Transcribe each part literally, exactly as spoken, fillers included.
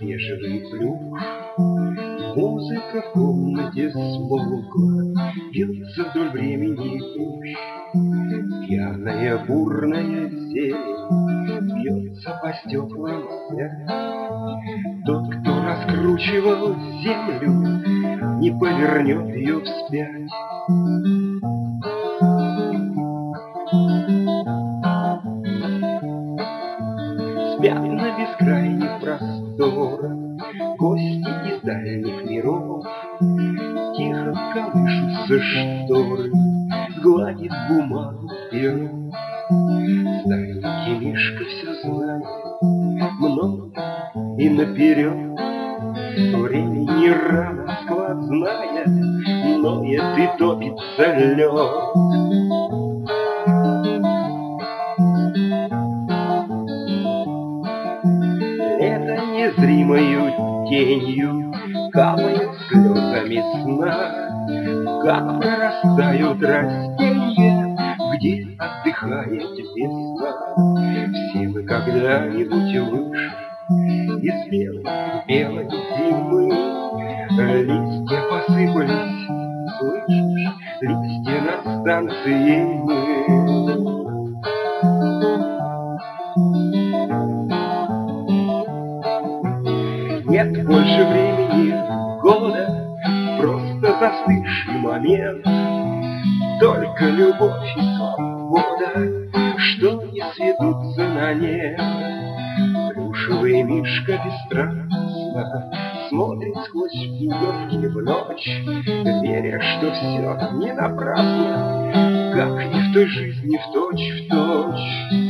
бежевый плюш. Музыка в комнате смолкла, вьется вдоль времени кущ. Пьяная бурная зелень бьется по стеклам снег. Тот, кто раскручивал землю, не повернет ее вспять. Спят на бескрайних просторах гости из дальних миров. Тихо колышутся шторы, гладит бумагу перо. Старенький Мишка все знает много и наперед. Времени рано сквозная, ноет и топится лед. Лето незримою тенью капает слезами сна. Как прорастают растения, где отдыхает весна. Все мы когда-нибудь вышли из белой, белой зимы. Листья посыпались, слышишь, листья над станцией мы. Нет больше времени года, просто застывший момент. Только любовь и свобода, что не сведутся на нет. Плюшевый Мишка бесстрастно смотрит сквозь пуговки в ночь, веря, что все не напрасно, как не в той жизни в точь в точь.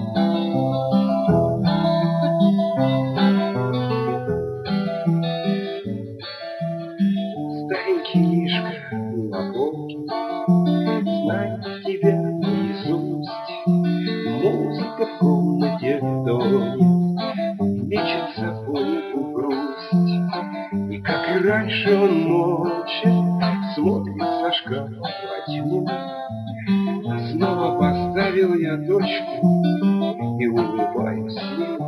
Старенький Мишка глубокий знает тебя наизусть. Музыка в комнате тонет, мечется по небу грусть. И как и раньше он молча смотрит со шкафа во тьму. Снова поставил я точку и улыбаюсь ей.